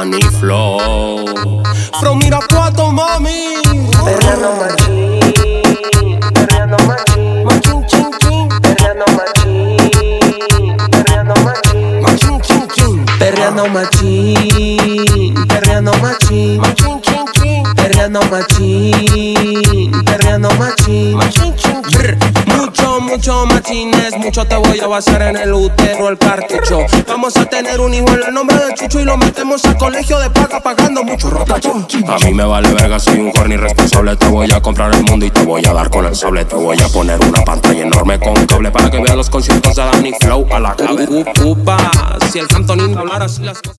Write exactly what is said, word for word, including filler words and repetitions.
Danny Flow. From Irapuato, mami. Perreando machín, perreando machín, machín, chin, chin. Perreando machín, perreando machín, machín, chin, chin. Perreando machín, perreando machín, machín, chin, chin. Perreando machín, perreando machín, machín, chin, chin. Mucho, mucho machines, mucho te voy a vaciar en el útero, el cartucho. Vamos a tener un hijo en el nombre de Chucho y lo metemos al colegio de paga pagando mucho rotacho. A mí me vale verga, soy un horny responsable. Te voy a comprar el mundo y te voy a dar con el sable. Te voy a poner una pantalla enorme con cable para que veas los conciertos de Danny Flow a la cabeza. Upa, si el Anthony hablara así las cosas.